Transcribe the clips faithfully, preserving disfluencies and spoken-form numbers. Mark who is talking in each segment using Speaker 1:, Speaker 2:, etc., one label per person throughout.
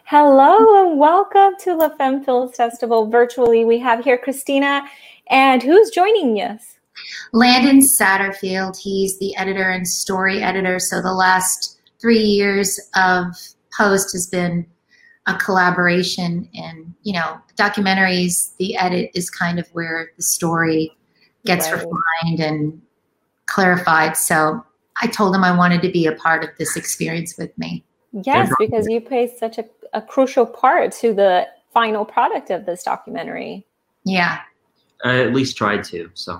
Speaker 1: Hello and welcome to La Femme Film Festival virtually. We have here Christina, and who's joining us?
Speaker 2: Landon Satterfield. He's the editor and story editor. So the last three years of Post has been a collaboration, and you know, documentaries, the edit is kind of where the story gets right. refined and clarified. So I told him I wanted to be a part of this experience with me.
Speaker 1: Yes, because you play such a, a crucial part to the final product of this documentary.
Speaker 2: Yeah.
Speaker 3: I at least tried to, so.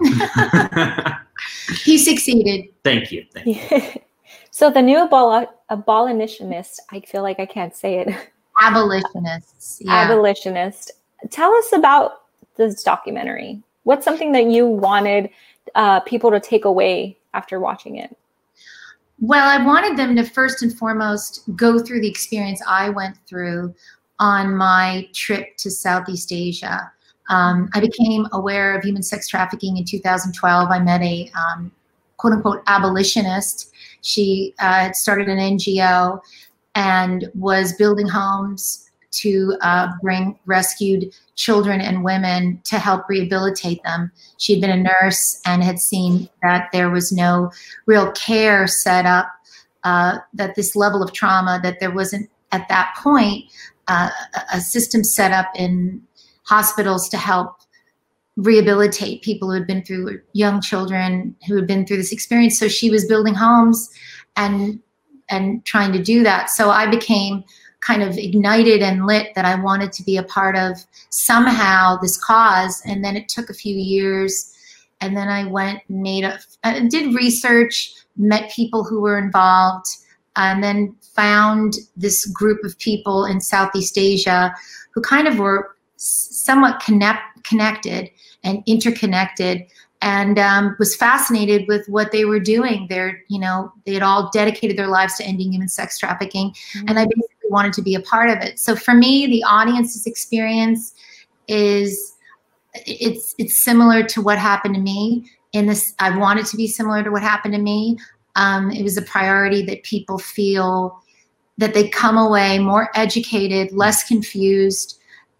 Speaker 2: He succeeded.
Speaker 3: Thank you. Thank you.
Speaker 1: So the new abol abolitionist, I feel like I can't say it.
Speaker 2: Abolitionists. Yeah.
Speaker 1: Abolitionist. Tell us about this documentary. What's something that you wanted uh, people to take away after watching it?
Speaker 2: Well, I wanted them to first and foremost go through the experience I went through on my trip to Southeast Asia. Um, I became aware of human sex trafficking in two thousand twelve. I met a um, quote unquote abolitionist. She uh, had started an N G O and was building homes to uh, bring rescued children and women to help rehabilitate them. She had been a nurse and had seen that there was no real care set up, uh, that this level of trauma, that there wasn't at that point uh, a system set up in hospitals to help rehabilitate people who had been through, young children who had been through this experience. So she was building homes and and trying to do that. So I became kind of ignited and lit that I wanted to be a part of somehow this cause. And then it took a few years. And then I went and made a, uh, did research, met people who were involved, and then found this group of people in Southeast Asia who kind of were somewhat connect, connected and interconnected, and um, was fascinated with what they were doing. They're, you know, they had all dedicated their lives to ending human sex trafficking. Mm-hmm. And I basically wanted to be a part of it. So for me, the audience's experience is, it's, it's similar to what happened to me. In this, I wanted to be similar to what happened to me. Um, it was a priority that people feel that they come away more educated, less confused,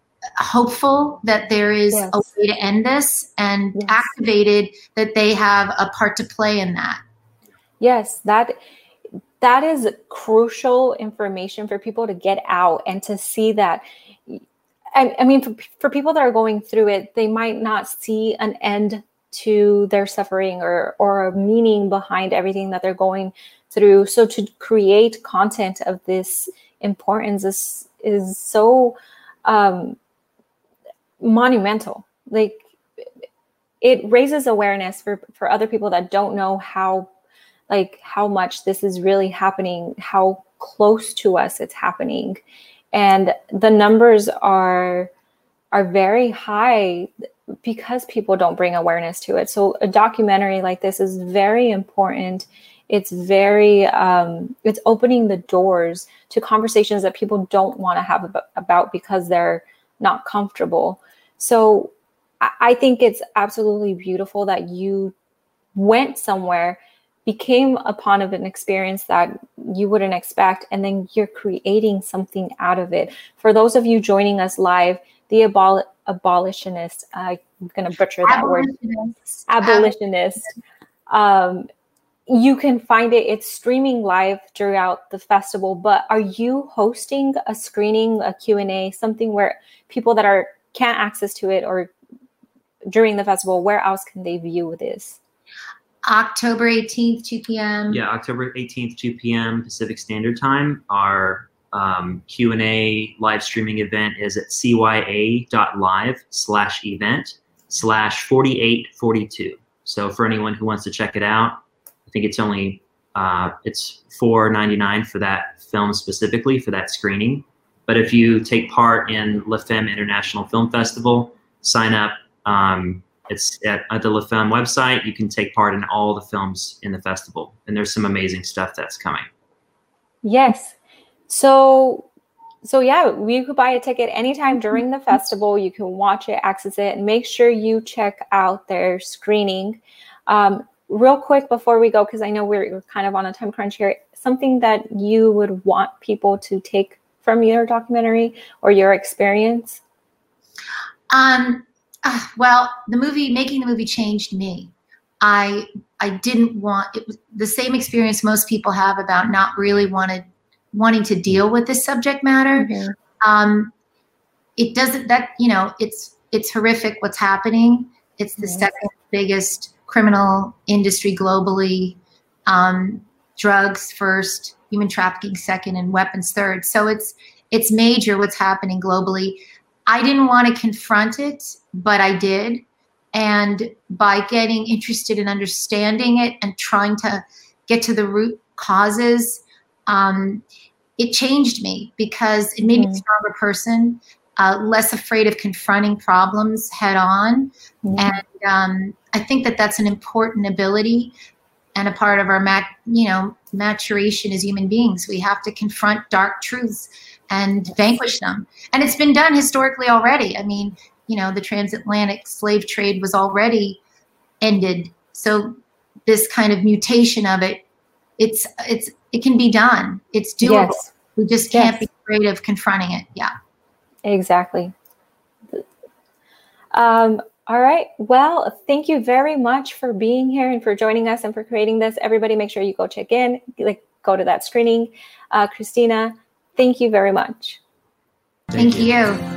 Speaker 2: hopeful that there is yes. a way to end this, and yes. activated that they have a part to play in that.
Speaker 1: Yes, that that is crucial information for people to get out and to see that. I, I mean, for, for people that are going through it, they might not see an end to their suffering or, or a meaning behind everything that they're going through. So to create content of this importance is, is so um, monumental. Like, it raises awareness for, for other people that don't know how, like how much this is really happening, how close to us it's happening. And the numbers are, are very high because people don't bring awareness to it. So a documentary like this is very important. It's very, um, it's opening the doors to conversations that people don't want to have about, about because they're not comfortable. So I think it's absolutely beautiful that you went somewhere, became a part of an experience that you wouldn't expect, and then you're creating something out of it. For those of you joining us live, the abol abolitionist, uh, I'm going to butcher that
Speaker 2: abolitionist.
Speaker 1: word, abolitionist, um, you can find it. It's streaming live throughout the festival, but are you hosting a screening, a Q and A, something where people that are can't access to it or during the festival, where else can they view this?
Speaker 2: October eighteenth, two P M
Speaker 3: Yeah, October eighteenth, two P M Pacific Standard Time. Our um, Q and A live streaming event is at cya.live slash event slash forty-eight forty-two. So for anyone who wants to check it out, I think it's only, uh, it's four ninety-nine for that film specifically, for that screening. But if you take part in La Femme International Film Festival, sign up. Um, it's at, at the La Femme website. You can take part in all the films in the festival. And there's some amazing stuff that's coming.
Speaker 1: Yes. So, so yeah, you could buy a ticket anytime during the festival. You can watch it, access it, and make sure you check out their screening. Um, real quick before we go, because I know we're, we're kind of on a time crunch here, something that you would want people to take from your documentary or your experience?
Speaker 2: Um, uh, well, the movie, making the movie changed me. I I didn't want, it was the same experience most people have about not really wanted wanting to deal with this subject matter. Mm-hmm. Um, it doesn't, that, you know, it's it's horrific what's happening. It's the mm-hmm. second biggest criminal industry globally. Um, drugs first, human trafficking second, and weapons third. So it's it's major what's happening globally. I didn't want to confront it, but I did. And by getting interested in understanding it and trying to get to the root causes, um, it changed me because it made mm-hmm. me a stronger person, uh, less afraid of confronting problems head on. Mm-hmm. And um, I think that that's an important ability and a part of our mat, you know, maturation as human beings. We have to confront dark truths and vanquish them. And it's been done historically already. I mean, you know, the transatlantic slave trade was already ended. So this kind of mutation of it, it's it's it can be done. It's doable. Yes. We just can't yes. be afraid of confronting it. Yeah.
Speaker 1: Exactly. Um, all right. Well, thank you very much for being here and for joining us and for creating this. Everybody, make sure you go check in, like go to that screening. Uh, Christina, thank you very much.
Speaker 2: Thank, thank you. you.